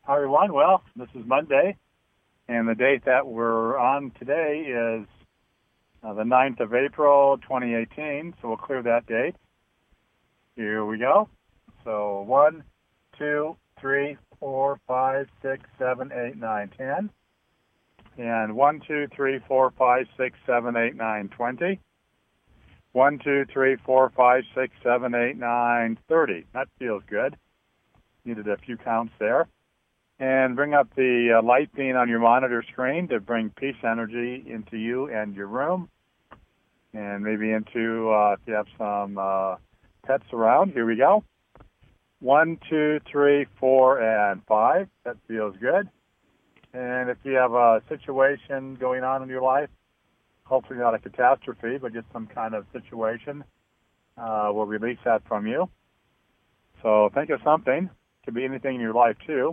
Hi, everyone. Well, this is Monday, and the date that we're on today is the 9th of April, 2018, so we'll clear that date. Here we go. So 1, 2, 3, 4, 5, 6, 7, 8, 9, 10. And 1, 2, 3, 4, 5, 6, 7, 8, 9, 20. 1, 2, 3, 4, 5, 6, 7, 8, 9, 30. That feels good. Needed a few counts there. And bring up the light beam on your monitor screen to bring peace energy into you and your room. And maybe into, if you have some pets around. Here we go. 1, 2, 3, 4, and 5. That feels good. And if you have a situation going on in your life, hopefully not a catastrophe, but just some kind of situation, we'll release that from you. So think of something. It could be anything in your life, too.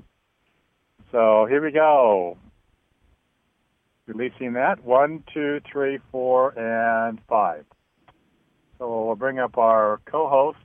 So here we go. Releasing that. 1, 2, 3, 4, and 5. So we'll bring up our co-host.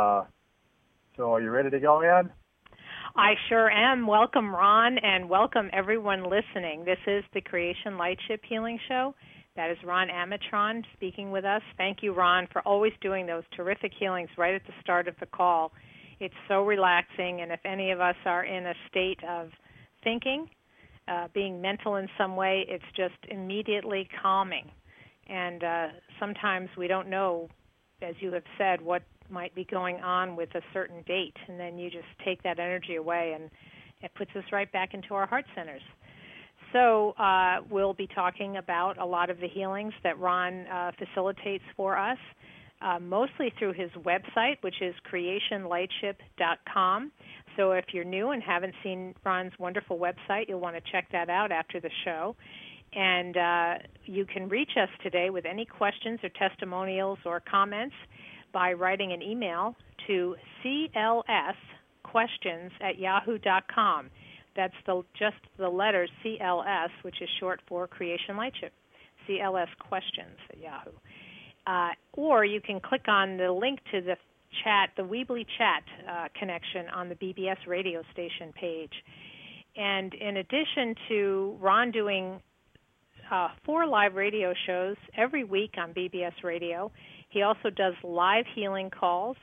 So are you ready to go, Ann? I sure am. Welcome, Ron, and welcome everyone listening. This is the Creation Lightship Healing Show. That is Ron Amatron speaking with us. Thank you, Ron, for always doing those terrific healings right at the start of the call. It's so relaxing, and if any of us are in a state of thinking, being mental in some way, it's just immediately calming. And sometimes we don't know, as you have said, what might be going on with a certain date, and then you just take that energy away, and it puts us right back into our heart centers. So we'll be talking about a lot of the healings that Ron facilitates for us, mostly through his website, which is creationlightship.com. So if you're new and haven't seen Ron's wonderful website, you'll want to check that out after the show. And you can reach us today with any questions or testimonials or comments by writing an email to clsquestions@yahoo.com. That's just the letters CLS, which is short for Creation Lightship, CLS Questions at Yahoo. Or you can click on the link to the chat, the Weebly chat connection on the BBS radio station page. And in addition to Ron doing 4 live radio shows every week on BBS Radio, he also does live healing calls,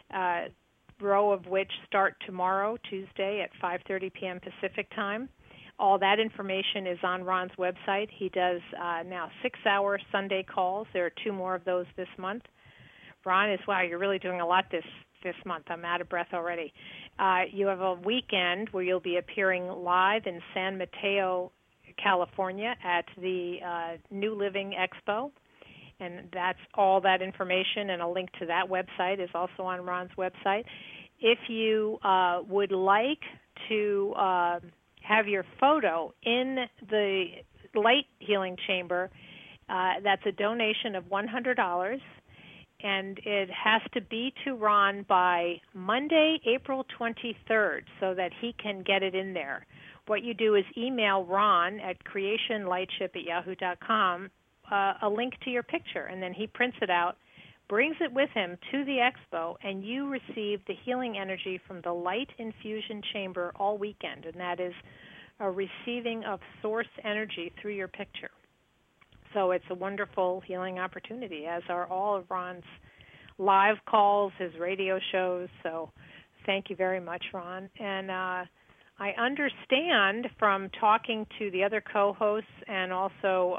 row of which start tomorrow, Tuesday, at 5:30 p.m. Pacific time. All that information is on Ron's website. He does now 6-hour Sunday calls. There are 2 more of those this month. Ron wow, you're really doing a lot this month. I'm out of breath already. You have a weekend where you'll be appearing live in San Mateo, California at the New Living Expo. And that's all that information, and a link to that website is also on Ron's website. If you would like to have your photo in the light healing chamber, that's a donation of $100, and it has to be to Ron by Monday, April 23rd, so that he can get it in there. What you do is email Ron at creationlightship@yahoo.com a link to your picture, and then he prints it out, brings it with him to the expo, and you receive the healing energy from the light infusion chamber all weekend, and that is a receiving of source energy through your picture. So it's a wonderful healing opportunity, as are all of Ron's live calls, his radio shows. So thank you very much, Ron. And I understand from talking to the other co-hosts and also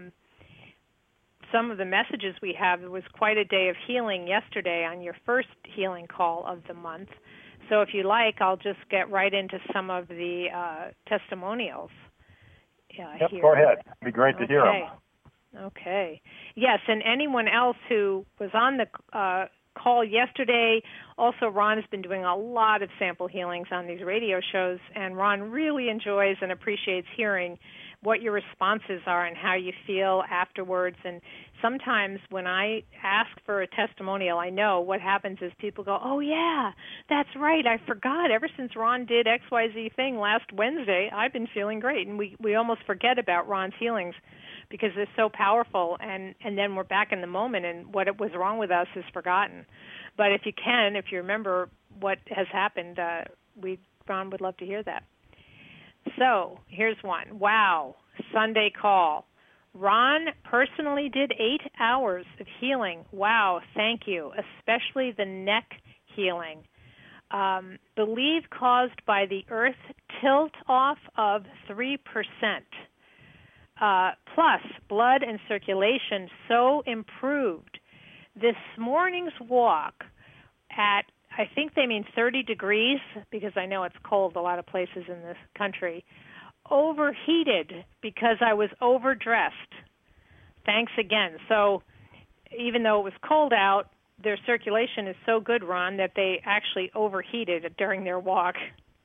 some of the messages we have, it was quite a day of healing yesterday on your first healing call of the month. So if you like, I'll just get right into some of the testimonials Yep, here. Go ahead. It'd be great to hear them. Okay. Yes, and anyone else who was on the call yesterday, also Ron has been doing a lot of sample healings on these radio shows, and Ron really enjoys and appreciates hearing what your responses are and how you feel afterwards. And sometimes when I ask for a testimonial, I know what happens is people go, oh, yeah, that's right, I forgot. Ever since Ron did XYZ thing last Wednesday, I've been feeling great. And we almost forget about Ron's healings because they're so powerful, and then we're back in the moment, and what was wrong with us is forgotten. But if you remember what has happened, Ron would love to hear that. So here's one. Wow, Sunday call. Ron personally did 8 hours of healing. Wow, thank you, especially the neck healing. Believe caused by the earth tilt off of 3%. Plus, blood and circulation so improved. This morning's walk at, I think they mean 30 degrees, because I know it's cold a lot of places in this country, overheated because I was overdressed. Thanks again. So even though it was cold out, their circulation is so good, Ron, that they actually overheated during their walk.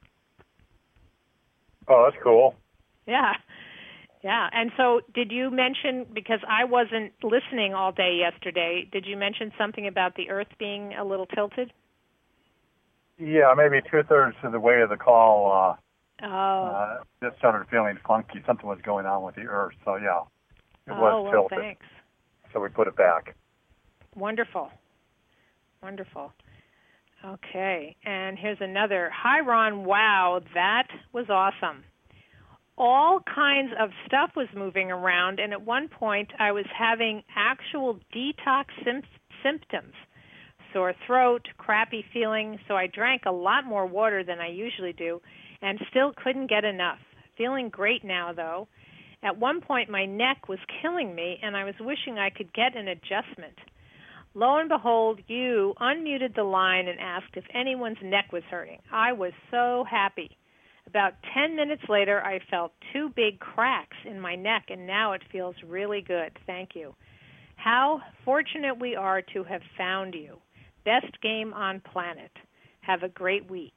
Oh, that's cool. Yeah. Yeah. And so did you mention, because I wasn't listening all day yesterday, did you mention something about the earth being a little tilted? Yeah, maybe 2/3 of the way of the call, just started feeling funky. Something was going on with the earth. So, yeah, it was tilted. Thanks. So we put it back. Wonderful. Wonderful. Okay. And here's another. Hi, Ron. Wow, that was awesome. All kinds of stuff was moving around, and at one point I was having actual detox symptoms. Sore throat, crappy feeling, so I drank a lot more water than I usually do and still couldn't get enough. Feeling great now, though. At one point, my neck was killing me, and I was wishing I could get an adjustment. Lo and behold, you unmuted the line and asked if anyone's neck was hurting. I was so happy. About 10 minutes later, I felt 2 big cracks in my neck, and now it feels really good. Thank you. How fortunate we are to have found you. Best game on planet. Have a great week.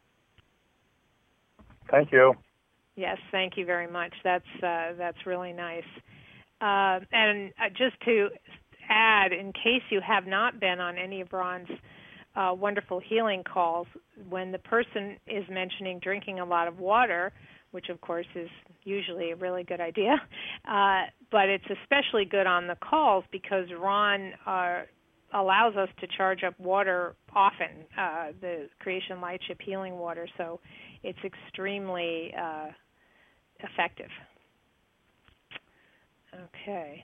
Thank you. Yes, thank you very much. That's really nice. And just to add, in case you have not been on any of Ron's wonderful healing calls, when the person is mentioning drinking a lot of water, which of course is usually a really good idea, but it's especially good on the calls because Ron allows us to charge up water often, the Creation Lightship healing water, so it's extremely effective. Okay.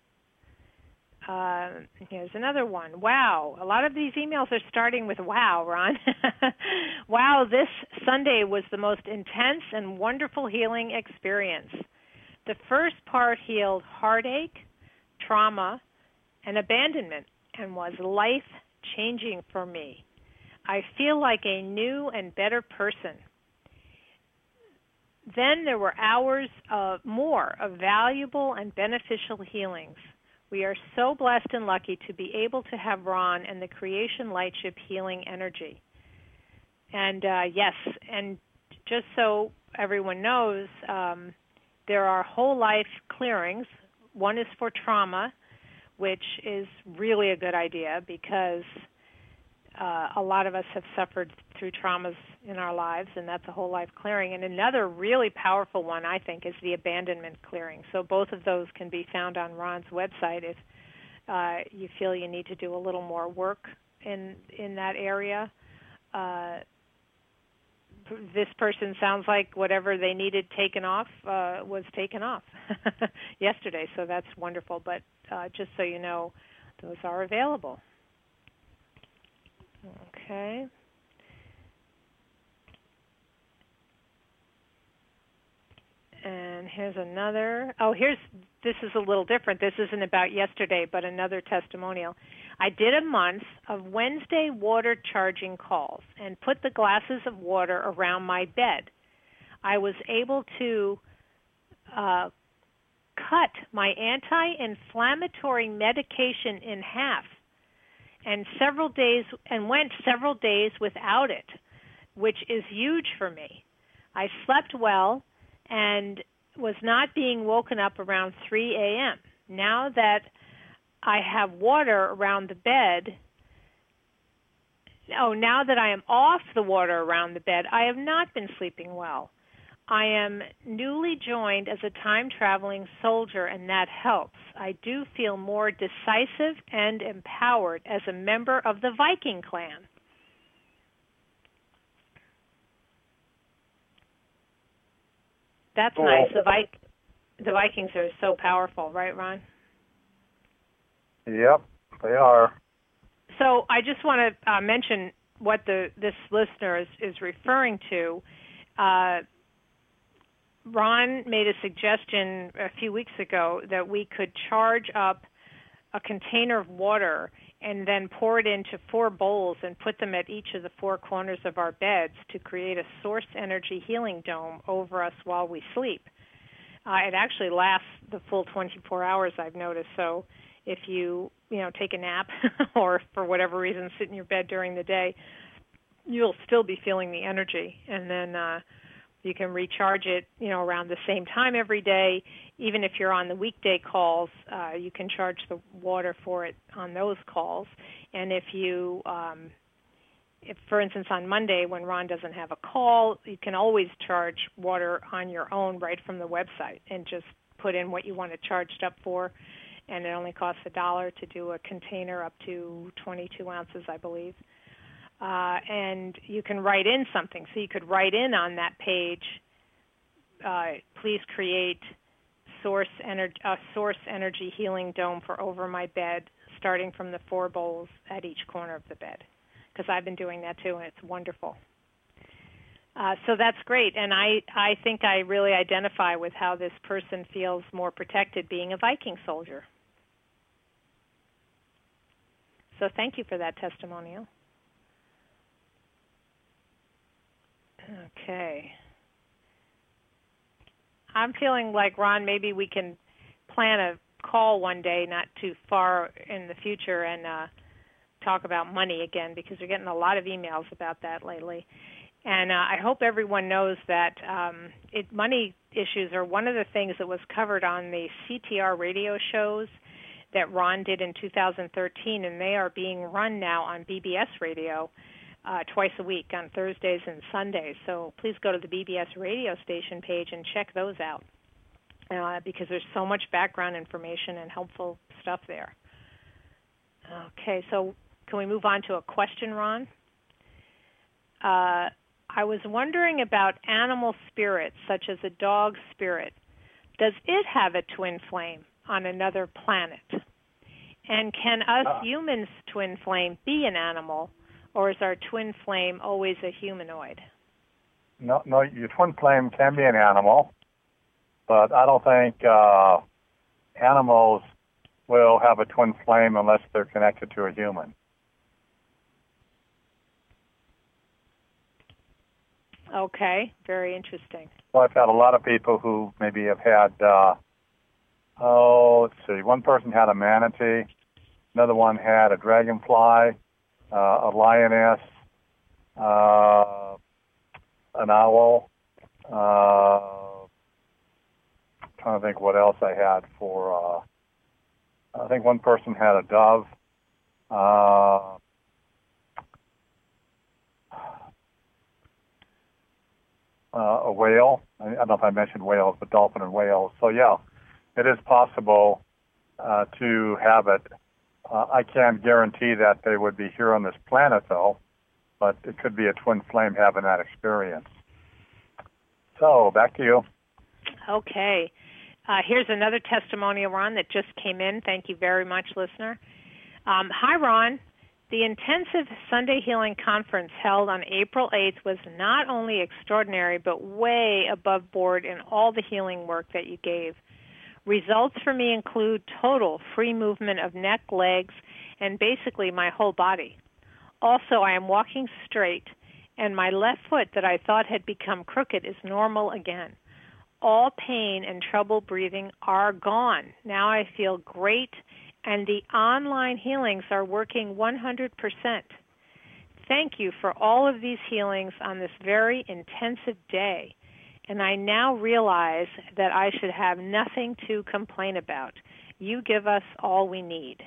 Here's another one. Wow. A lot of these emails are starting with wow, Ron. Wow, this Sunday was the most intense and wonderful healing experience. The first part healed heartache, trauma, and abandonment and was life-changing for me. I feel like a new and better person. Then there were hours more of valuable and beneficial healings. We are so blessed and lucky to be able to have Ron and the Creation Lightship healing energy. And yes, and just so everyone knows, there are whole life clearings. One is for trauma, which is really a good idea because a lot of us have suffered through traumas in our lives, and that's a whole life clearing. And another really powerful one, I think, is the abandonment clearing. So both of those can be found on Ron's website if you feel you need to do a little more work in that area. This person sounds like whatever they needed taken off was taken off yesterday, so that's wonderful. But just so you know, those are available. Okay. And here's another. This is a little different. This isn't about yesterday, but another testimonial. I did a month of Wednesday water charging calls and put the glasses of water around my bed. I was able to cut my anti-inflammatory medication in half and went several days without it, which is huge for me. I slept well and was not being woken up around 3 a.m. Now that I have water around the bed, now that I am off the water around the bed, I have not been sleeping well. I am newly joined as a time-traveling soldier, and that helps. I do feel more decisive and empowered as a member of the Viking clan. That's cool. nice. The Vikings are so powerful, right, Ron? Yep, they are. So I just want to mention what this listener is referring to. Ron made a suggestion a few weeks ago that we could charge up a container of water and then pour it into 4 bowls and put them at each of the 4 corners of our beds to create a source energy healing dome over us while we sleep. It actually lasts the full 24 hours, I've noticed. So if you take a nap or for whatever reason sit in your bed during the day, you'll still be feeling the energy. And then you can recharge it, around the same time every day. Even if you're on the weekday calls, you can charge the water for it on those calls. And if for instance, on Monday when Ron doesn't have a call, you can always charge water on your own right from the website and just put in what you want it charged up for. And it only costs $1 to do a container up to 22 ounces, I believe. And you can write in something. So you could write in on that page, please create a source energy healing dome for over my bed, starting from the 4 bowls at each corner of the bed. Because I've been doing that too, and it's wonderful. So that's great. And I think I really identify with how this person feels more protected being a Viking soldier. So thank you for that testimonial. Okay. I'm feeling like, Ron, maybe we can plan a call one day not too far in the future and talk about money again, because we're getting a lot of emails about that lately. And I hope everyone knows that money issues are one of the things that was covered on the CTR radio shows that Ron did in 2013, and they are being run now on BBS radio twice a week on Thursdays and Sundays. So please go to the BBS radio station page and check those out because there's so much background information and helpful stuff there. Okay, so can we move on to a question, Ron? I was wondering about animal spirits, such as a dog spirit. Does it have a twin flame on another planet? And can us humans' twin flame be an animal, or is our twin flame always a humanoid? No, your twin flame can be an animal, but I don't think animals will have a twin flame unless they're connected to a human. Okay, very interesting. So I've had a lot of people who maybe have had, let's see, one person had a manatee, another one had a dragonfly, a lioness, an owl. Trying to think what else I had for. I think one person had a dove. A whale. I don't know if I mentioned whales, but dolphin and whales. So yeah, it is possible to have it. I can't guarantee that they would be here on this planet, though, but it could be a twin flame having that experience. So back to you. Okay. Here's another testimonial, Ron, that just came in. Thank you very much, listener. Hi, Ron. The Intensive Sunday Healing Conference held on April 8th was not only extraordinary, but way above board in all the healing work that you gave. Results for me include total free movement of neck, legs, and basically my whole body. Also, I am walking straight, and my left foot that I thought had become crooked is normal again. All pain and trouble breathing are gone. Now I feel great, and the online healings are working 100%. Thank you for all of these healings on this very intensive day. And I now realize that I should have nothing to complain about. You give us all we need.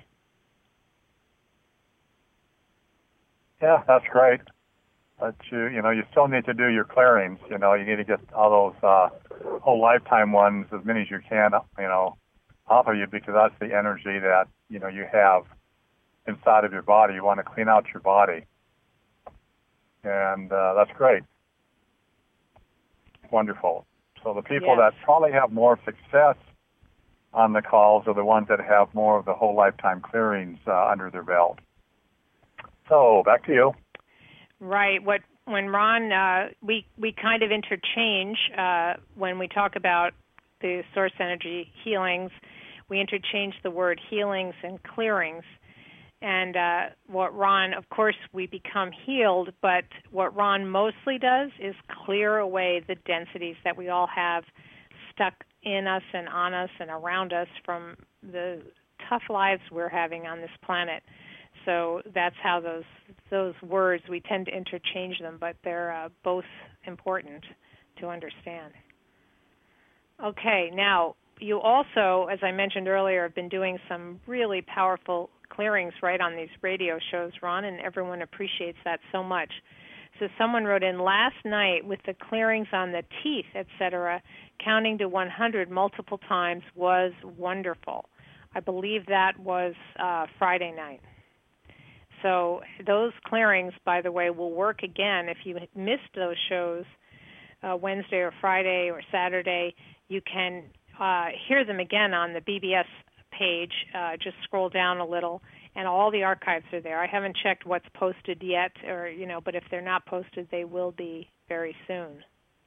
Yeah, that's great. But you still need to do your clearings. You need to get all those whole lifetime ones, as many as you can, off of you, because that's the energy that, you have inside of your body. You want to clean out your body. And that's great. Wonderful. So the people that probably have more success on the calls are the ones that have more of the whole lifetime clearings under their belt. So back to you. Right. When Ron, we kind of interchange when we talk about the source energy healings. We interchange the word healings and clearings. And what Ron, of course, we become healed, but what Ron mostly does is clear away the densities that we all have stuck in us and on us and around us from the tough lives we're having on this planet. So that's how those words, we tend to interchange them, but they're both important to understand. Okay, now you also, as I mentioned earlier, have been doing some really powerful clearings right on these radio shows, Ron, and everyone appreciates that so much. So someone wrote in, last night with the clearings on the teeth, etc., counting to 100 multiple times was wonderful. I believe that was Friday night. So those clearings, by the way, will work again. If you missed those shows Wednesday or Friday or Saturday, you can hear them again on the BBS page. Just scroll down a little, and all the archives are there. I haven't checked what's posted yet, but if they're not posted, they will be very soon.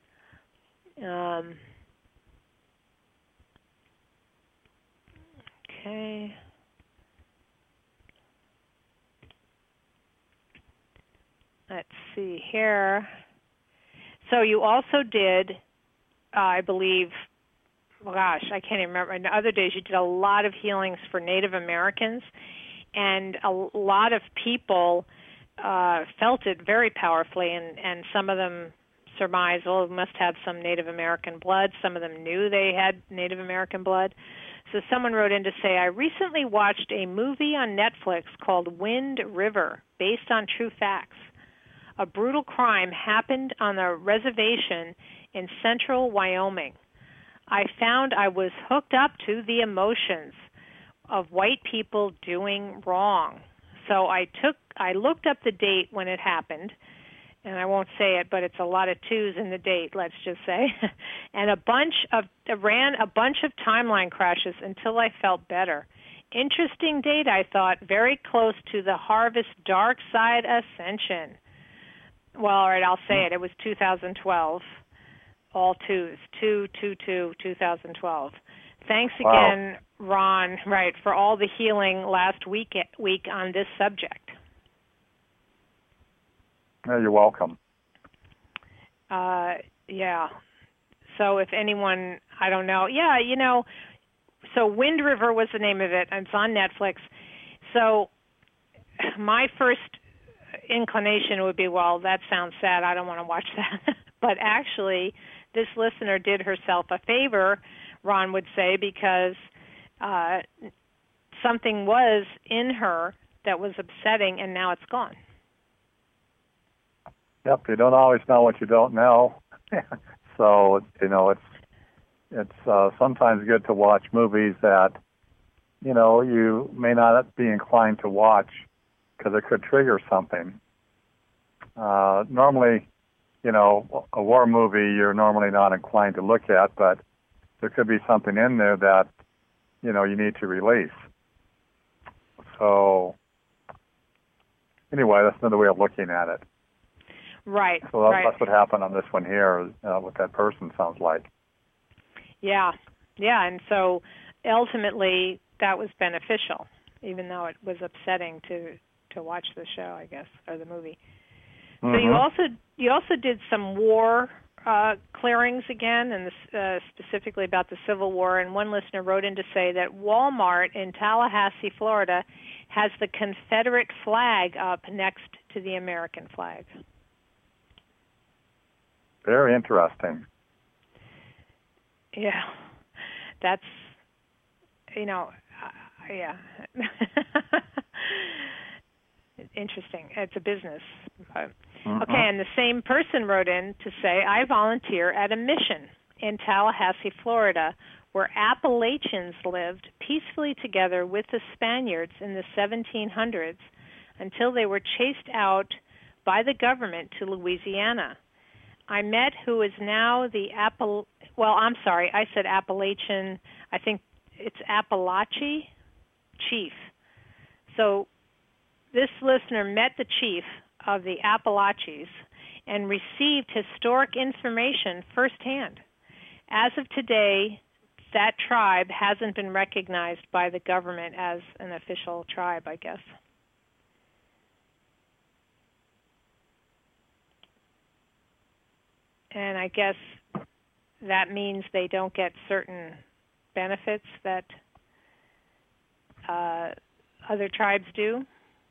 Okay. Let's see here. So you also did, I believe, I can't even remember. In other days, you did a lot of healings for Native Americans, and a lot of people felt it very powerfully, and some of them surmised, it must have some Native American blood. Some of them knew they had Native American blood. So someone wrote in to say, I recently watched a movie on Netflix called Wind River, based on true facts. A brutal crime happened on a reservation in central Wyoming. I found I was hooked up to the emotions of white people doing wrong. So I looked up the date when it happened, and I won't say it, but it's a lot of twos in the date, let's just say, and ran a bunch of timeline crashes until I felt better. Interesting date, I thought, very close to the Harvest Dark Side Ascension. Well, all right, I'll say it. It was 2012. All twos. 2012. Thanks again, Ron, for all the healing last week on this subject. Yeah, you're welcome. Yeah. So if anyone, I don't know. Yeah, so Wind River was the name of it, and it's on Netflix. So my first inclination would be, well, that sounds sad. I don't want to watch that. But actually, this listener did herself a favor, Ron would say, because something was in her that was upsetting, and now it's gone. Yep, you don't always know what you don't know. So, it's sometimes good to watch movies that, you may not be inclined to watch because it could trigger something. Normally, a war movie you're normally not inclined to look at, but there could be something in there that, you need to release. So, anyway, that's another way of looking at it. Right. So that's what happened on this one here, with that person, sounds like. Yeah, and so ultimately that was beneficial, even though it was upsetting to watch the show, I guess, or the movie. So you also did some war clearings again, and specifically about the Civil War. And one listener wrote in to say that Walmart in Tallahassee, Florida, has the Confederate flag up next to the American flag. Very interesting. Yeah, that's yeah. Interesting. It's a business. Okay, and the same person wrote in to say, I volunteer at a mission in Tallahassee, Florida, where Appalachians lived peacefully together with the Spaniards in the 1700s until they were chased out by the government to Louisiana. I met who is now the well, I'm sorry, I said Appalachian. I think it's Appalachie chief. So this listener met the chief of the Appalachies and received historic information firsthand. As of today, that tribe hasn't been recognized by the government as an official tribe, I guess. And I guess that means they don't get certain benefits that other tribes do.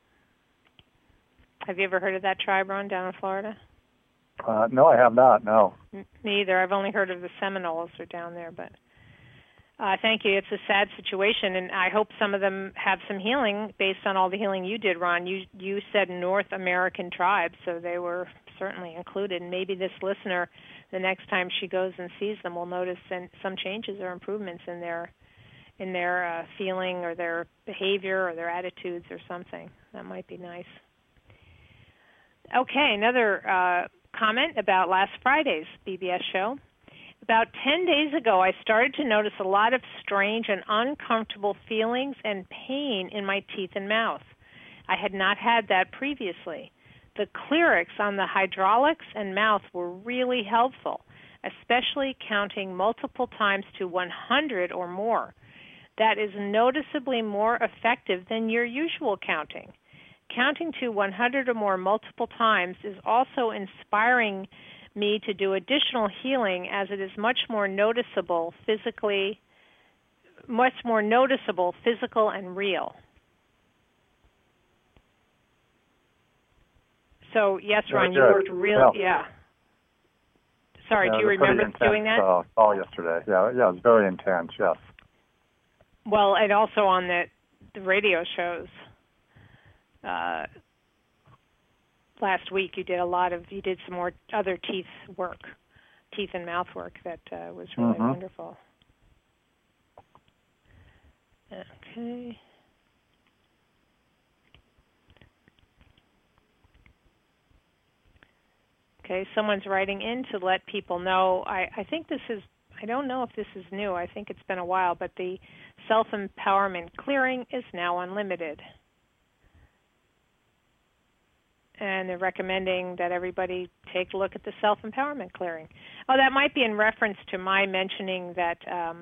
Have you ever heard of that tribe, Ron, down in Florida? No, I have not, no. Me either. I've only heard of the Seminoles are down there, but thank you. It's a sad situation, and I hope some of them have some healing based on all the healing you did, Ron. You said North American tribes, so they were certainly included. And maybe this listener, the next time she goes and sees them, will notice some changes or improvements in their feeling or their behavior or their attitudes or something. That might be nice. Okay, another comment about last Friday's BBS show. About 10 days ago, I started to notice a lot of strange and uncomfortable feelings and pain in my teeth and mouth. I had not had that previously. The clerics on the hydraulics and mouth were really helpful, especially counting multiple times to 100 or more. That is noticeably more effective than your usual counting. Counting to 100 or more multiple times is also inspiring me to do additional healing, as it is much more noticeable, physical and real. So yes, Ron, you worked really, yeah. Sorry, do you remember doing that? Call yesterday. Yeah, it was very intense. Yes. Well, and also on the radio shows. Last week you did some more other teeth and mouth work that was really wonderful. Okay. Okay, someone's writing in to let people know. I think I don't know if this is new. I think it's been a while, but the self-empowerment clearing is now unlimited. And they're recommending that everybody take a look at the self-empowerment clearing. Oh, that might be in reference to my mentioning that,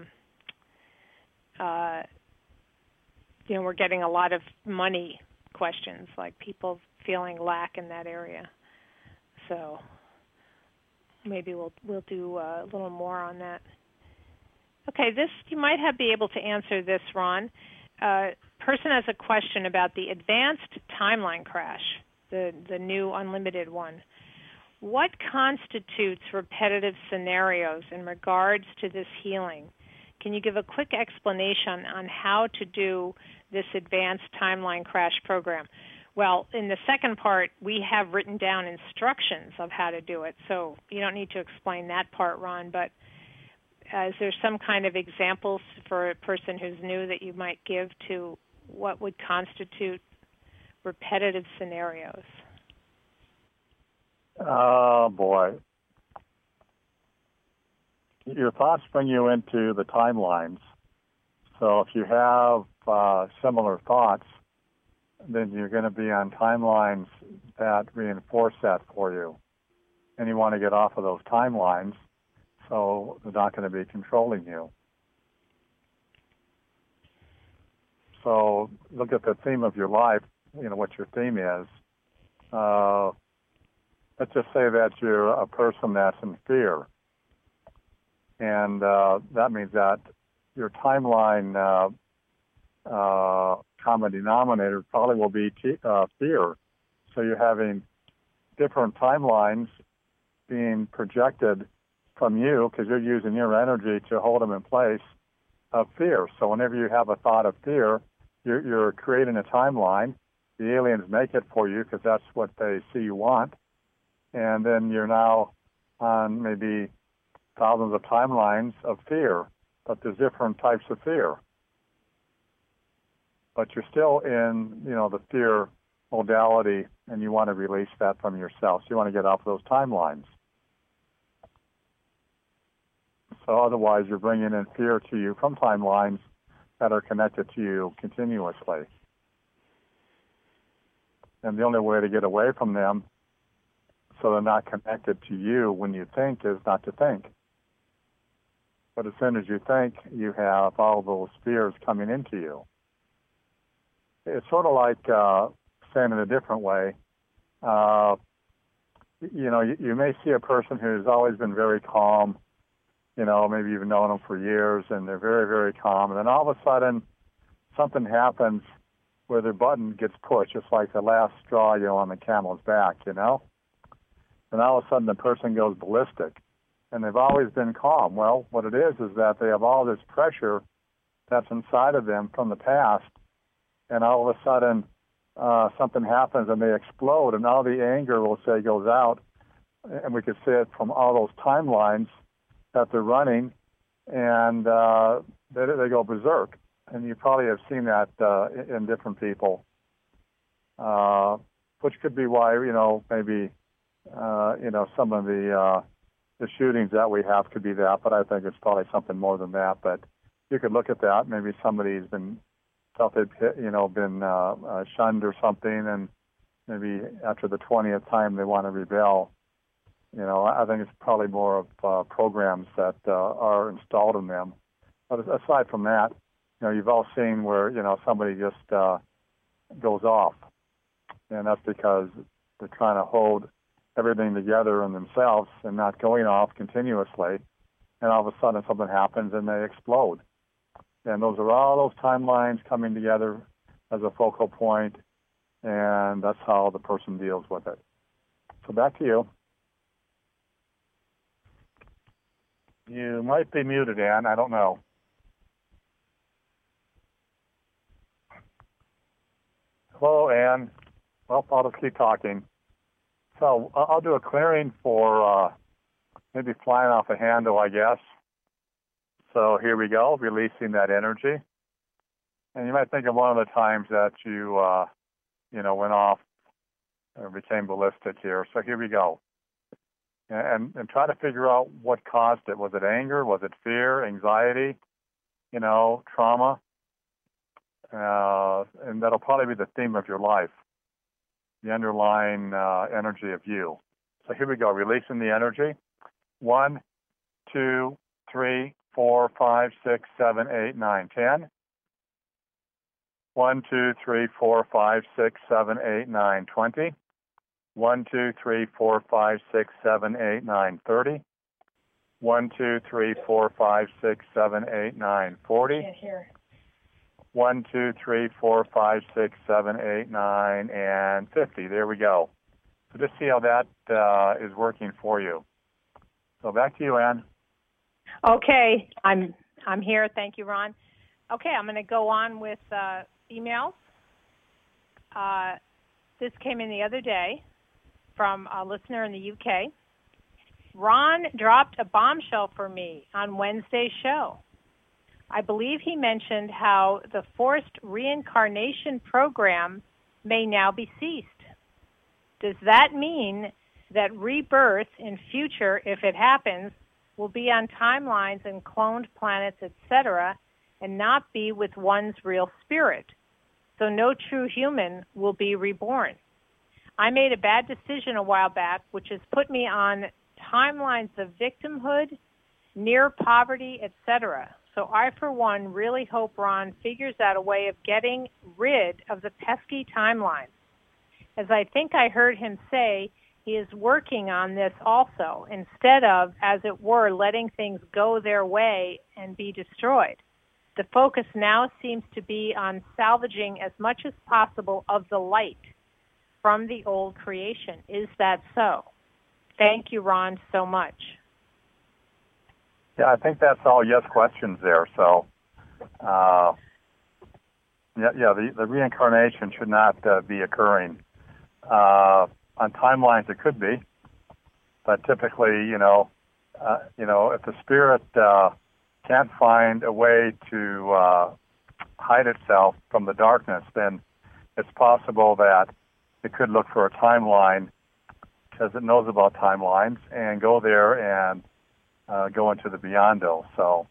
we're getting a lot of money questions, like people feeling lack in that area. So maybe we'll do a little more on that. Okay, you might be able to answer this, Ron. Person has a question about the advanced timeline crash. The new unlimited one. What constitutes repetitive scenarios in regards to this healing? Can you give a quick explanation on how to do this advanced timeline crash program? Well, in the second part, we have written down instructions of how to do it, so you don't need to explain that part, Ron, but is there some kind of examples for a person who's new that you might give to what would constitute repetitive scenarios? Oh, boy. Your thoughts bring you into the timelines. So if you have similar thoughts, then you're going to be on timelines that reinforce that for you. And you want to get off of those timelines so they're not going to be controlling you. So look at the theme of your life, what your theme is. Let's just say that you're a person that's in fear. And that means that your timeline common denominator probably will be fear. So you're having different timelines being projected from you because you're using your energy to hold them in place of fear. So whenever you have a thought of fear, you're creating a timeline. The aliens make it for you because that's what they see you want. And then you're now on maybe thousands of timelines of fear, but there's different types of fear. But you're still in, the fear modality, and you want to release that from yourself. So you want to get off those timelines. So otherwise, you're bringing in fear to you from timelines that are connected to you continuously. And the only way to get away from them so they're not connected to you when you think is not to think. But as soon as you think, you have all those fears coming into you. It's sort of like, saying it a different way, you may see a person who's always been very calm, maybe you've known them for years, and they're very, very calm, and then all of a sudden something happens where their button gets pushed, just like the last straw, on the camel's back, and all of a sudden the person goes ballistic, and they've always been calm. Well, what it is that they have all this pressure that's inside of them from the past, and all of a sudden something happens and they explode, and all the anger, we'll say, goes out, and we could see it from all those timelines that they're running, and they go berserk. And you probably have seen that in different people, which could be why, maybe, some of the shootings that we have could be that, but I think it's probably something more than that. But you could look at that. Maybe somebody's felt they've been shunned or something, and maybe after the 20th time they want to rebel. I think it's probably more of programs that are installed in them. But aside from that, you've all seen where, somebody just goes off, and that's because they're trying to hold everything together in themselves and not going off continuously, and all of a sudden something happens and they explode. And those are all those timelines coming together as a focal point, and that's how the person deals with it. So back to you. You might be muted, Ann. I don't know. Hello, Ann. Well, I'll just keep talking. So I'll do a clearing for maybe flying off a handle, I guess. So here we go, releasing that energy. And you might think of one of the times that you, went off or became ballistic here. So here we go. And try to figure out what caused it. Was it anger? Was it fear, anxiety, trauma? And that'll probably be the theme of your life, the underlying energy of you. So here we go, releasing the energy. 1, 2, 3, 4, 5, 6, 7, 8, 9, 10. 1, 2, 3, 4, 5, 6, 7, 8, 9, 20. 1, 2, 3, 4, 5, 6, 7, 8, 9, 30. 1, 2, 3, 4, 5, 6, 7, 8, 9, 40. 1, 2, 3, 4, 5, 6, 7, 8, 9, and 50. There we go. So just see how that is working for you. So back to you, Ann. Okay, I'm here. Thank you, Ron. Okay, I'm going to go on with emails. This came in the other day from a listener in the UK. Ron dropped a bombshell for me on Wednesday's show. I believe he mentioned how the forced reincarnation program may now be ceased. Does that mean that rebirth in future, if it happens, will be on timelines and cloned planets, etc., and not be with one's real spirit? So no true human will be reborn. I made a bad decision a while back, which has put me on timelines of victimhood, near poverty, etc. So I, for one, really hope Ron figures out a way of getting rid of the pesky timelines. As I think I heard him say, he is working on this also, instead of, as it were, letting things go their way and be destroyed. The focus now seems to be on salvaging as much as possible of the light from the old creation. Is that so? Thank you, Ron, so much. Yeah, I think that's all yes questions there. So, the reincarnation should not be occurring. On timelines, it could be, but typically, if the spirit can't find a way to hide itself from the darkness, then it's possible that it could look for a timeline because it knows about timelines and go there and go into the Beyondville. So,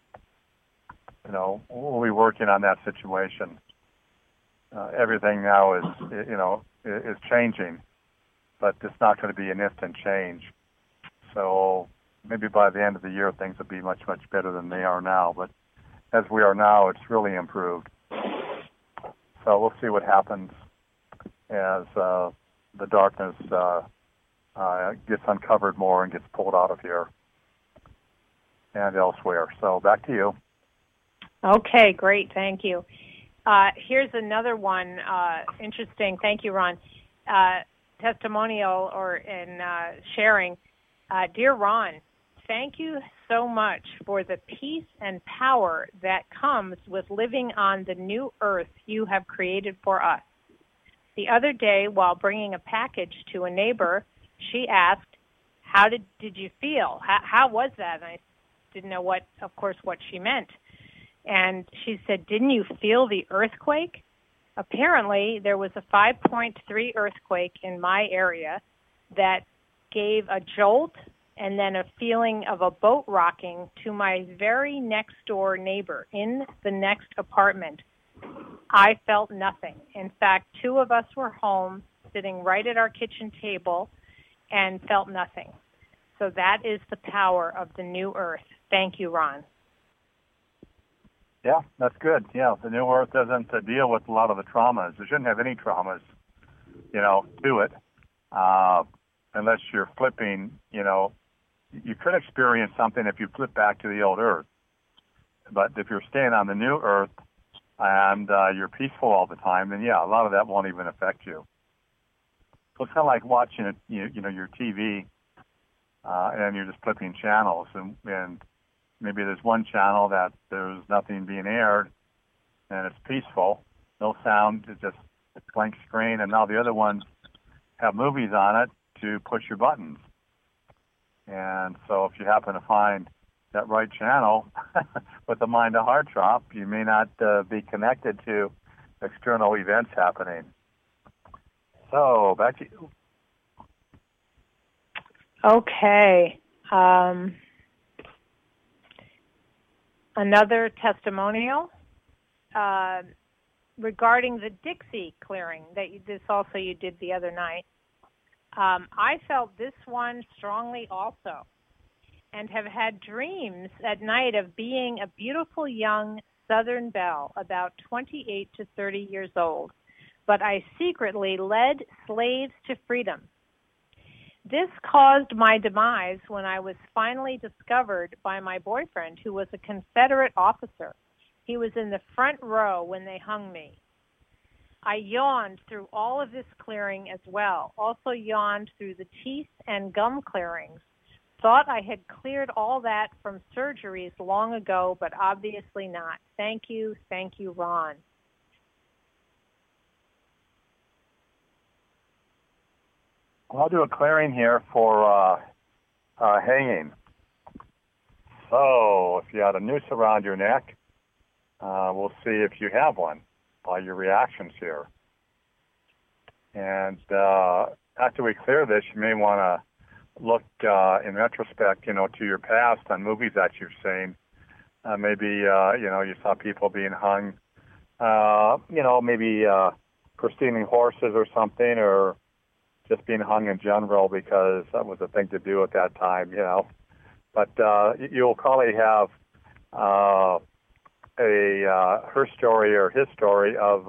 we'll be working on that situation. Everything now is changing, but it's not going to be an instant change. So maybe by the end of the year, things will be much, much better than they are now. But as we are now, it's really improved. So we'll see what happens as the darkness gets uncovered more and gets pulled out of here and elsewhere. So back to you. Okay, great. Thank you. Here's another one, interesting. Thank you, Ron. Testimonial in sharing. Dear Ron, thank you so much for the peace and power that comes with living on the new earth you have created for us. The other day, while bringing a package to a neighbor, she asked, how did you feel? How was that? And I didn't know what she meant. And she said, didn't you feel the earthquake? Apparently, there was a 5.3 earthquake in my area that gave a jolt and then a feeling of a boat rocking to my very next door neighbor in the next apartment. I felt nothing. In fact, two of us were home, sitting right at our kitchen table, and felt nothing. So that is the power of the new earth. Thank you, Ron. Yeah, that's good. Yeah, the new earth doesn't deal with a lot of the traumas. There shouldn't have any traumas, to it, unless you're flipping, You could experience something if you flip back to the old earth. But if you're staying on the new earth and you're peaceful all the time, then, yeah, a lot of that won't even affect you. So it's kind of like watching, your TV, and you're just flipping channels, and maybe there's one channel that there's nothing being aired, and it's peaceful, no sound, it's just a blank screen, and now the other ones have movies on it to push your buttons. And so if you happen to find that right channel with the mind to heart drop, you may not be connected to external events happening. So back to you. Okay. Another testimonial regarding the Dixie clearing that you did the other night. I felt this one strongly also, and have had dreams at night of being a beautiful young Southern belle, about 28 to 30 years old, but I secretly led slaves to freedom. This caused my demise when I was finally discovered by my boyfriend, who was a Confederate officer. He was in the front row when they hung me. I yawned through all of this clearing as well, also yawned through the teeth and gum clearings. Thought I had cleared all that from surgeries long ago, but obviously not. Thank you, Ron. I'll do a clearing here for hanging. So if you had a noose around your neck, we'll see if you have one by your reactions here. And after we clear this, you may want to look in retrospect, to your past on movies that you've seen. Maybe, you saw people being hung, maybe for stealing horses or something, or just being hung in general because that was the thing to do at that time, But you'll probably have her story or his story of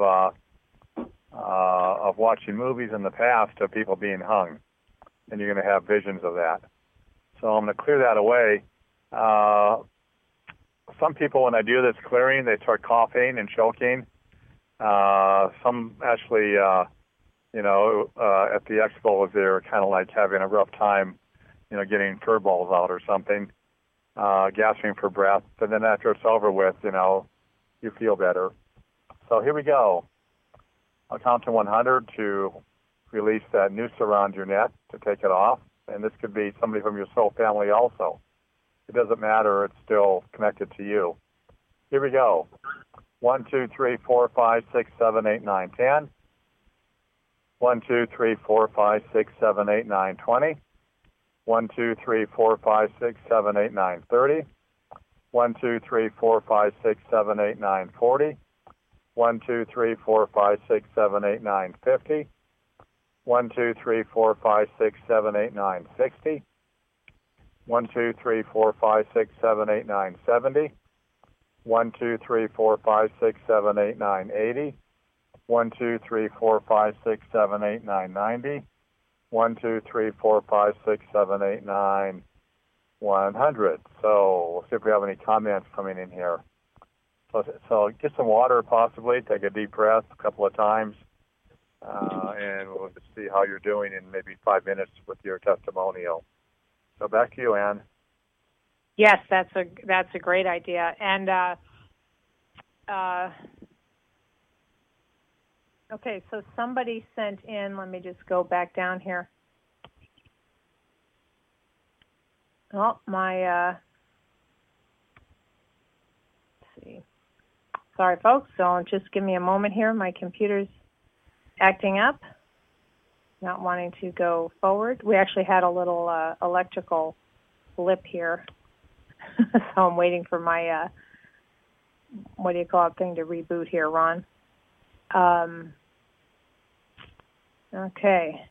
watching movies in the past of people being hung, and you're going to have visions of that. So I'm going to clear that away. Some people, when I do this clearing, they start coughing and choking. Some actually, at the expos, they're kind of like having a rough time, getting fur balls out or something, gasping for breath. And then after it's over with, you feel better. So here we go. I'll count to 100 to release that noose around your neck, to take it off. And this could be somebody from your soul family also. It doesn't matter. It's still connected to you. Here we go. 1, 2, 3, 4, 5, 6, 7, 8, 9, 10. 1, 2, 3, 4, 5, 6, 7, 8, 9, 20. 1, 2, 3, 4, 5, 6, 7, 8, 9, 30. 1, 2, 3, 4, 5, 6, 7, 8, 9, 40. 1, 2, 3, 4, 5, 6, 7, 8, 9, 50. 1, 2, 3, 4, 5, 6, 7, 8, 9, 60. 1, 2, 3, 4, 5, 6, 7, 8, 9, 70. 1, 2, 3, 4, 5, 6, 7, 8, 9, 80. 1, 2, 3, 4, 5, 6, 7, 8, 9, 90. 1, 2, 3, 4, 5, 6, 7, 8, 9, 100. So we'll see if we have any comments coming in here. So get some water possibly, take a deep breath a couple of times, and we'll just see how you're doing in maybe 5 minutes with your testimonial. So back to you, Ann. Yes, that's a great idea. And okay, so somebody sent in. Let me just go back down here. Oh, my. Let's see. Sorry, folks. So just give me a moment here. My computer's acting up, not wanting to go forward. We actually had a little electrical blip here, so I'm waiting for my what do you call it thing to reboot here, Ron. Okay.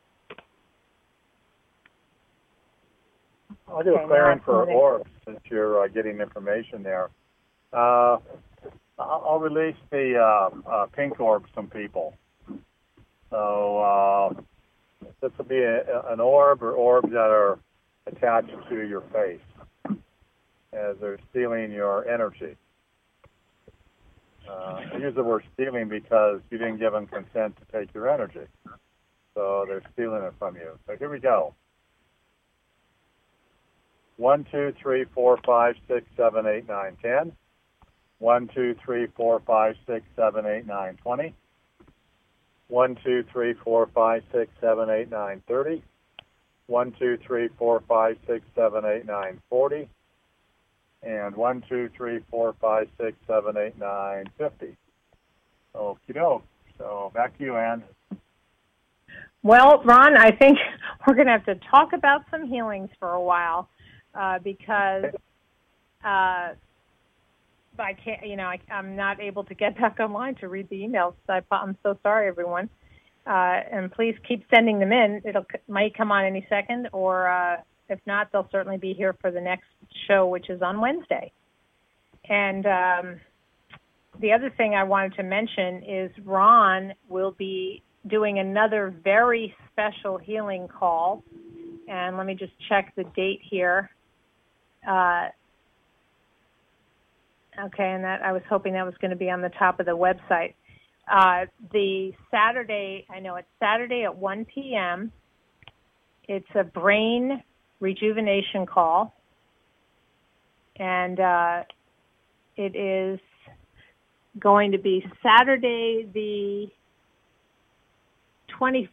I'll do a clearing for orbs since you're getting information there. I'll release the pink orb some people. So this will be an orb or orbs that are attached to your face as they're stealing your energy. I use the word stealing because you didn't give them consent to take your energy. So they're stealing it from you. So here we go. 1, 2, 3, 4, 5, 6, 7, 8, 9, 10. 1, 2, 3, 4, 5, 6, 7, 8, 9, 20. 1, 2, 3, 4, 5, 6, 7, 8, 9, 30. 1, 2, 3, 4, 5, 6, 7, 8, 9, 40. And 1, 2, 3, 4, 5, 6, 7, 8, 9, 50. Okie doke. So back to you, Ann. Well, Ron, I think we're going to have to talk about some healings for a while because I can't, I'm not able to get back online to read the emails. I'm so sorry, everyone. And please keep sending them in. Might come on any second, or if not, they'll certainly be here for the next show, which is on Wednesday. And the other thing I wanted to mention is Ron will be doing another very special healing call. And let me just check the date here. Okay, and that I was hoping that was going to be on the top of the website. The Saturday, I know it's Saturday at 1 p.m. It's a brain rejuvenation call. And it is going to be Saturday the 21st.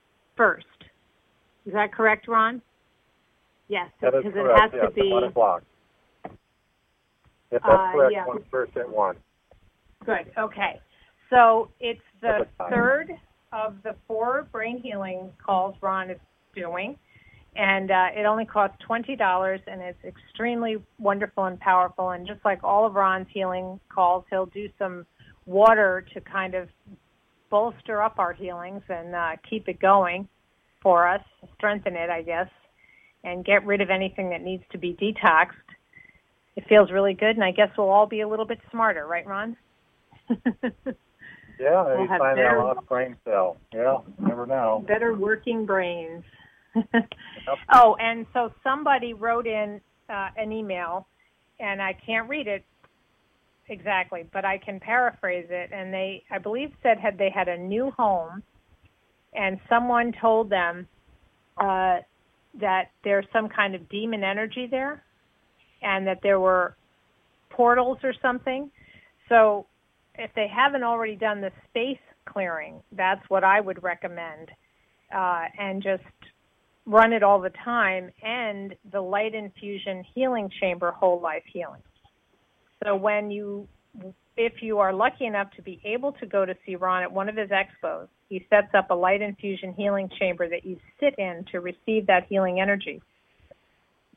Is that correct, Ron? Yes, because it has to be 1 o'clock. If that's correct, yeah. 21st at 1. Good. Okay. So it's the third of the 4 brain healing calls Ron is doing, and it only costs $20, and it's extremely wonderful and powerful. And just like all of Ron's healing calls, he'll do some water to kind of bolster up our healings and keep it going for us, strengthen it, I guess, and get rid of anything that needs to be detoxed. It feels really good, and I guess we'll all be a little bit smarter, right, Ron? Yeah, we'll you find out a lot of brain cells. Yeah, never know. Better working brains. Oh, and so somebody wrote in an email, and I can't read it exactly, but I can paraphrase it. And they, I believe, said they had a new home, and someone told them that there's some kind of demon energy there, and that there were portals or something. So if they haven't already done the space clearing, that's what I would recommend, and just run it all the time, and the light infusion healing chamber whole life healing. So if you are lucky enough to be able to go to see Ron at one of his expos, he sets up a light infusion healing chamber that you sit in to receive that healing energy.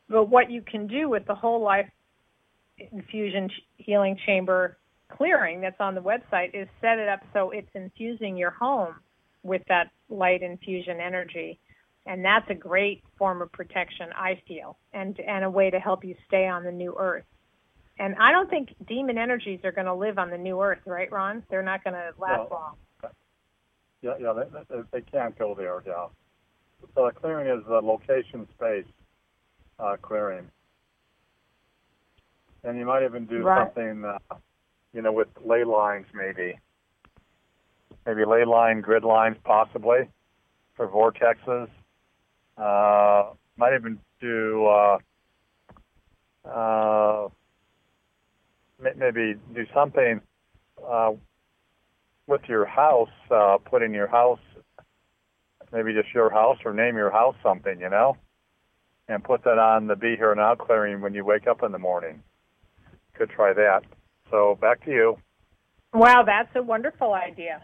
But what you can do with the whole life infusion healing chamber clearing that's on the website is set it up so it's infusing your home with that light infusion energy. And that's a great form of protection, I feel, and a way to help you stay on the new earth. And I don't think demon energies are going to live on the new earth, right, Ron? They're not going to last long. Yeah, they can't go there, yeah. So the clearing is the location space clearing. And you might even do something, with ley lines maybe. Maybe ley line, grid lines possibly for vortexes. Might even do maybe do something with your house, put in your house, maybe just your house or name your house something, and put that on the Be Here Now clearing when you wake up in the morning. Could try that. So back to you. Wow, that's a wonderful idea.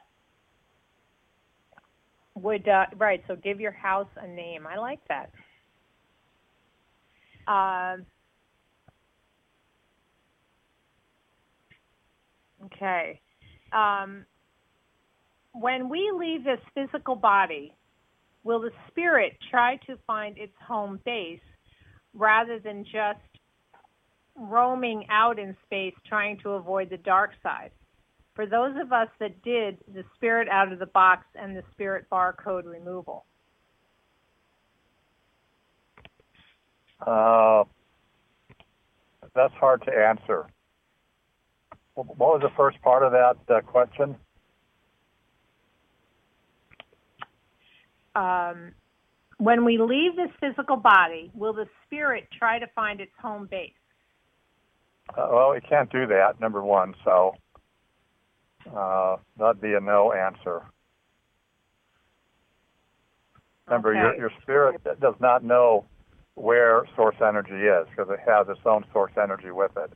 Right, so give your house a name. I like that. Okay. When we leave this physical body, will the spirit try to find its home base rather than just roaming out in space trying to avoid the dark side? For those of us that did the spirit out of the box and the spirit barcode removal. That's hard to answer. What was the first part of that question? When we leave this physical body, will the spirit try to find its home base? Well, it can't do that, number one, so that'd be a no answer. Remember, your spirit does not know where source energy is because it has its own source energy with it.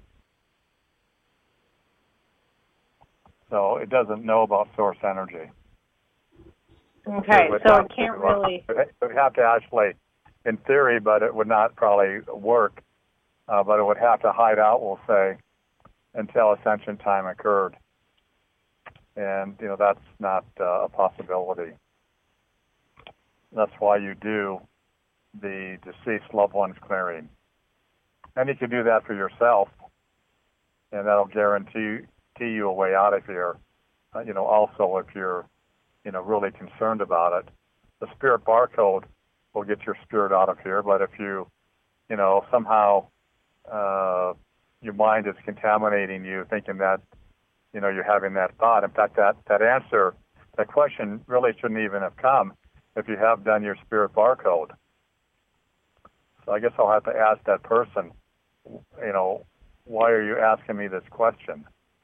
So it doesn't know about source energy. Okay, so it can't really... It would have to actually, in theory, but it would not probably work, but it would have to hide out, we'll say, until ascension time occurred. And, that's not a possibility. That's why you do the deceased loved ones clearing. And you can do that for yourself, and that'll guarantee you a way out of here. Also, if you're, really concerned about it, the spirit barcode will get your spirit out of here. But if you, somehow your mind is contaminating you, thinking that, you're having that thought. In fact, that question really shouldn't even have come if you have done your spirit barcode. So I guess I'll have to ask that person, why are you asking me this question?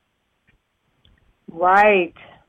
Right.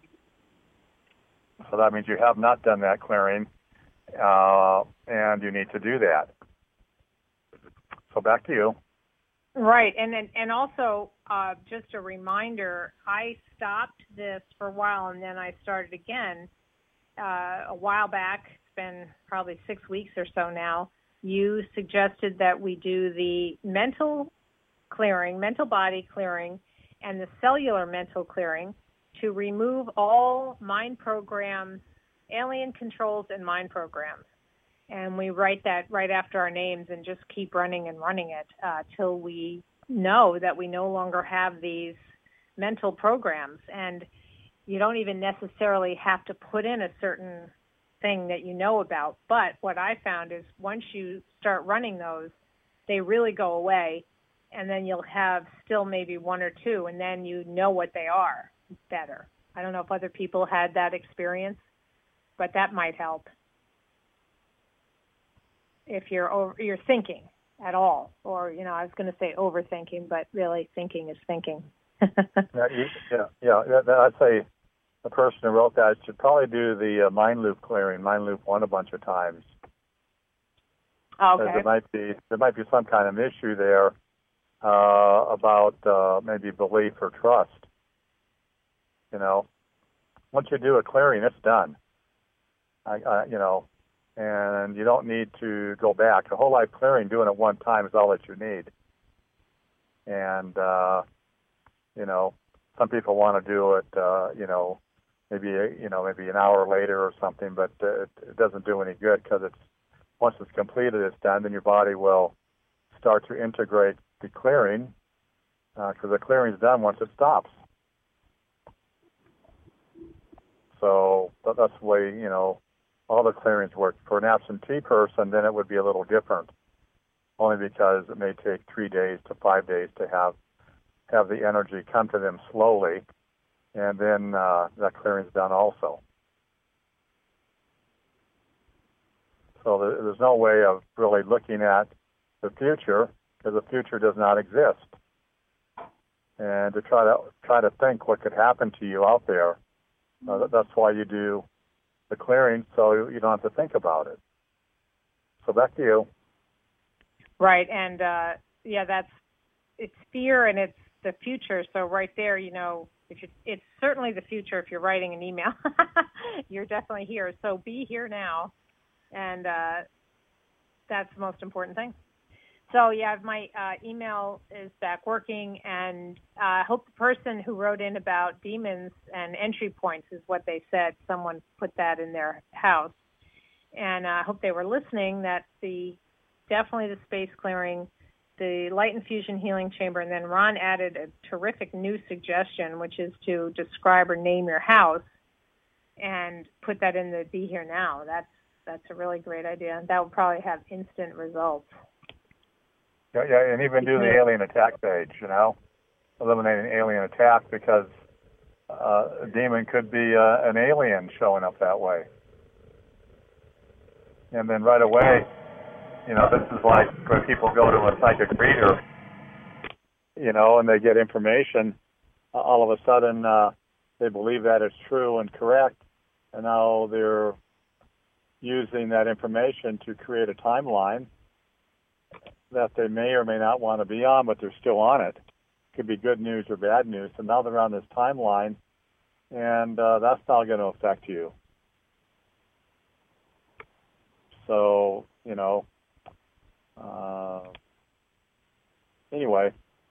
So that means you have not done that clearing, and you need to do that. So back to you. Right, and also just a reminder, I stopped this for a while and then I started again a while back. It's been probably 6 weeks or so now. You suggested that we do the mental clearing, mental body clearing, and the cellular mental clearing to remove all mind programs, alien controls, and mind programs. And we write that right after our names and just keep running and running it till we know that we no longer have these mental programs. And you don't even necessarily have to put in a certain thing that you know about. But what I found is once you start running those, they really go away. And then you'll have still maybe one or two, and then you know what they are better. I don't know if other people had that experience, but that might help. If you're thinking at all, or I was going to say overthinking, but really thinking is thinking. Yeah. I'd say the person who wrote that should probably do the mind loop clearing, mind loop one a bunch of times. Okay. There might be some kind of issue there about maybe belief or trust. Once you do a clearing, it's done. and you don't need to go back. A whole life clearing, doing it one time is all that you need. And some people want to do it, maybe an hour later or something, but it doesn't do any good because once it's completed, it's done. Then your body will start to integrate the clearing because the clearing is done once it stops. So that's the way all the clearings work. For an absentee person, then it would be a little different, only because it may take 3 days to 5 days to have the energy come to them slowly, and then that clearing is done also. So there's no way of really looking at the future because the future does not exist. And to try to think what could happen to you out there, that's why you do the clearing, so you don't have to think about it. So back to you. Right, and it's fear and it's the future. So right there, it's certainly the future. If you're writing an email, you're definitely here. So be here now, and that's the most important thing. So my email is back working, and I hope the person who wrote in about demons and entry points is what they said. Someone put that in their house, and I hope they were listening. That definitely the space clearing, the light infusion healing chamber, and then Ron added a terrific new suggestion, which is to describe or name your house and put that in the Be Here Now. That's a really great idea. That would probably have instant results. Yeah, and even do the alien attack page, eliminating alien attack, because a demon could be an alien showing up that way. And then right away, this is like when people go to a psychic reader, and they get information, all of a sudden they believe that it's true and correct, and now they're using that information to create a timeline that they may or may not want to be on, but they're still on it. Could be good news or bad news. So now they're on this timeline, and that's not going to affect you. So, anyway,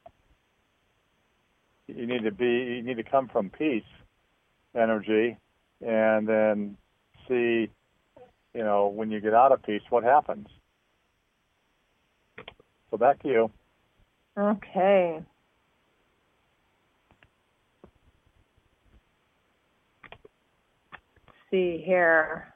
you need to come from peace energy, and then see, when you get out of peace, what happens. So back to you. Okay. Let's see here.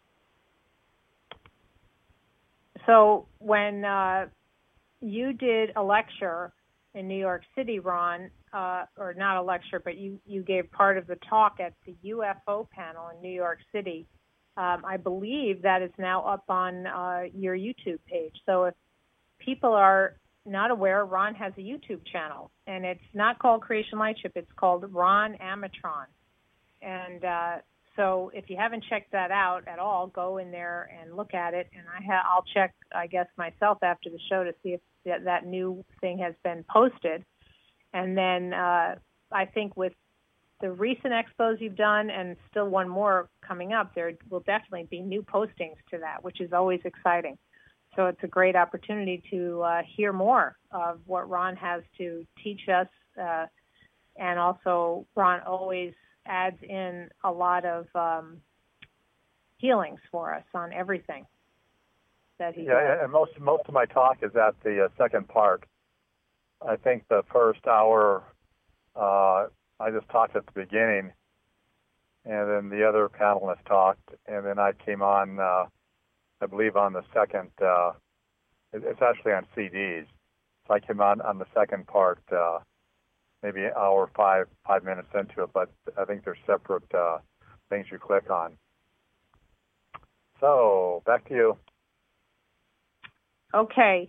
So when you did a lecture in New York City, Ron, or not a lecture, but you gave part of the talk at the UFO panel in New York City, I believe that is now up on your YouTube page. So if people are not aware, Ron has a YouTube channel, and it's not called Creation Lightship. It's called Ron Amatron. And so if you haven't checked that out at all, go in there and look at it. And I'll check, I guess, myself after the show to see if that new thing has been posted. And then I think with the recent expos you've done and still one more coming up, there will definitely be new postings to that, which is always exciting. So it's a great opportunity to hear more of what Ron has to teach us. And also, Ron always adds in a lot of healings for us on everything that he does. And most of my talk is at the second part. I think the first hour I just talked at the beginning, and then the other panelists talked, and then I came on, I believe, on the second. It's actually on CDs. So I came on the second part, maybe an hour, 5 minutes into it, but I think they're separate things you click on. So, back to you. Okay.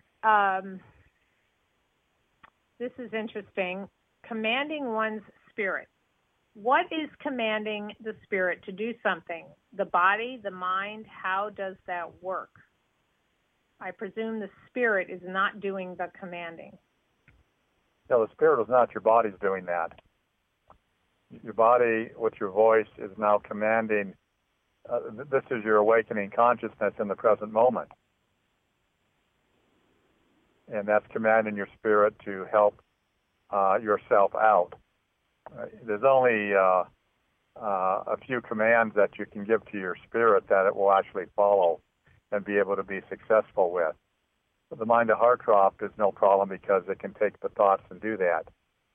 This is interesting. Commanding one's spirit. What is commanding the spirit to do something? The body, the mind, how does that work? I presume the spirit is not doing the commanding. No, the spirit is not. Your body's doing that. Your body, with your voice, is now commanding this is your awakening consciousness in the present moment. And that's commanding your spirit to help yourself out. There's only a few commands that you can give to your spirit that it will actually follow and be able to be successful with. But the mind to heart drop is no problem because it can take the thoughts and do that.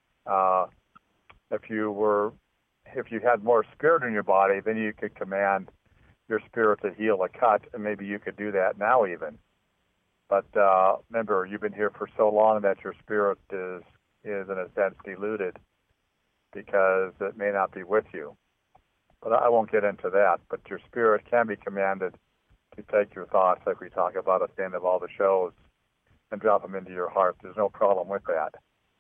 If you had more spirit in your body, then you could command your spirit to heal a cut, and maybe you could do that now even. But remember, you've been here for so long that your spirit is in a sense diluted because it may not be with you. But I won't get into that. But your spirit can be commanded to take your thoughts, like we talk about at the end of all the shows, and drop them into your heart. There's no problem with that.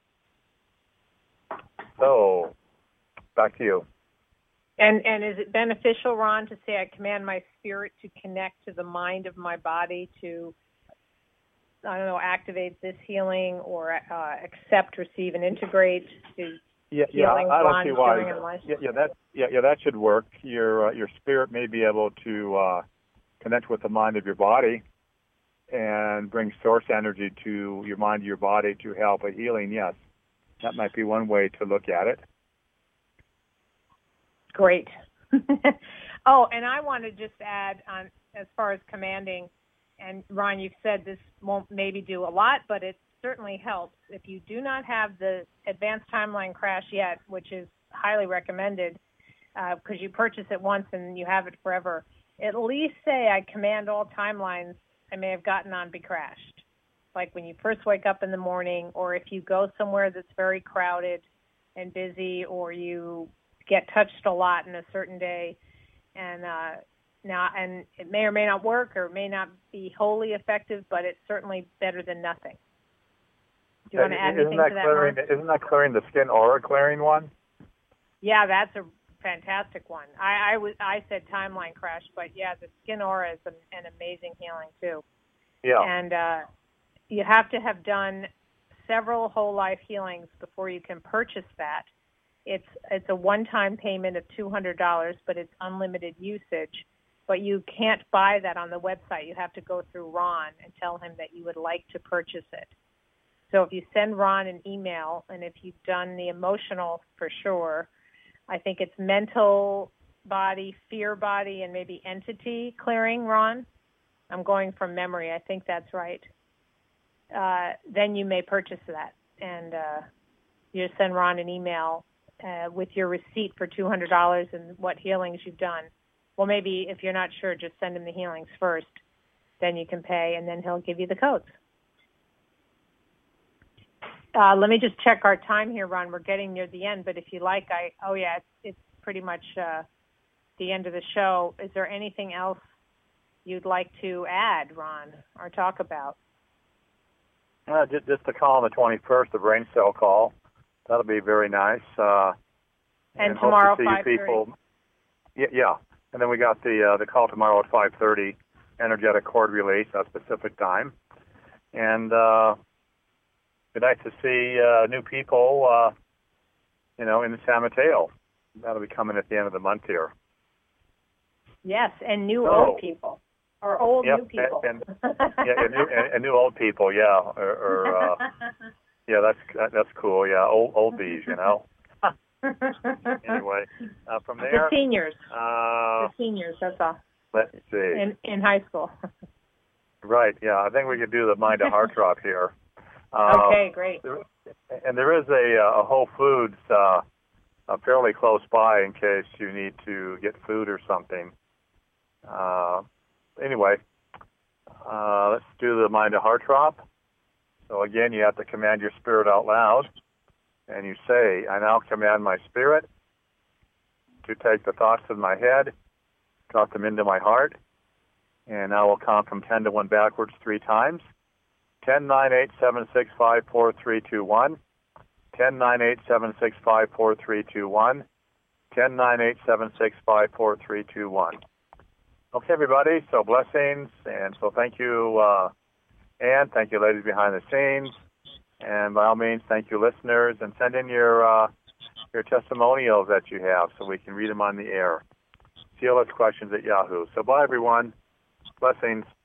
So, back to you. And is it beneficial, Ron, to say I command my spirit to connect to the mind of my body to, I don't know, activate this healing or accept, receive, and integrate to healing I don't Ron see why. doing in life? That should work. Your spirit may be able to connect with the mind of your body and bring source energy to your mind, your body to help a healing. Yes, that might be one way to look at it. Great. Oh, and I want to just add on as far as commanding, and Ron, you've said this won't maybe do a lot, but it certainly helps. If you do not have the advanced timeline crash yet, which is highly recommended because you purchase it once and you have it forever, at least say I command all timelines I may have gotten on be crashed. Like when you first wake up in the morning, or if you go somewhere that's very crowded and busy, or you get touched a lot in a certain day, and it may or may not work, or may not be wholly effective, but it's certainly better than nothing. Do you want to add anything to that, Mark? Isn't that clearing the skin aura clearing one? Yeah, that's a fantastic one. I said timeline crash, but yeah, the skin aura is an amazing healing too. Yeah. And you have to have done several whole life healings before you can purchase that. It's a one-time payment of $200, but it's unlimited usage. But you can't buy that on the website. You have to go through Ron and tell him that you would like to purchase it. So if you send Ron an email, and if you've done the emotional for sure, I think it's mental body, fear body, and maybe entity clearing, Ron. I'm going from memory. I think that's right. Then you may purchase that. And you just send Ron an email with your receipt for $200 and what healings you've done. Well, maybe if you're not sure, just send him the healings first. Then you can pay, and then he'll give you the codes. Let me just check our time here, Ron. We're getting near the end, but if you like, it's pretty much the end of the show. Is there anything else you'd like to add, Ron, or talk about? Just the call on the 21st, the brain cell call. That'll be very nice. And tomorrow, 5:30. Yeah. And then we got the call tomorrow at 5:30, energetic cord release at Pacific time. And it'd be nice to see new people, in San Mateo. That'll be coming at the end of the month here. Yes, and old people. Or old new people. And new old people, yeah. Yeah, that's cool. Yeah, old bees, Anyway, from there, the seniors. That's all. Let's see. In high school. Right. Yeah, I think we could do the mind to heart drop here. Okay, great. There is a Whole Foods fairly close by in case you need to get food or something. Anyway, let's do the mind to heart drop. So again, you have to command your spirit out loud, and you say, I now command my spirit to take the thoughts in my head, drop them into my heart, and I will count from 10 to 1 backwards 3 times. 10, 9, 8, 7, 6, 5, 4, 3, 2, 1. 10, 9, 8, 7, 6, 5, 4, 3, 2, 1. 10, 9, 8, 7, 6, 5, 4, 3, 2, 1. Okay, everybody, so blessings, and so thank you, Ann, thank you, ladies behind the scenes, and by all means, thank you, listeners, and send in your testimonials that you have so we can read them on the air. clsquestions@yahoo. So bye, everyone. Blessings.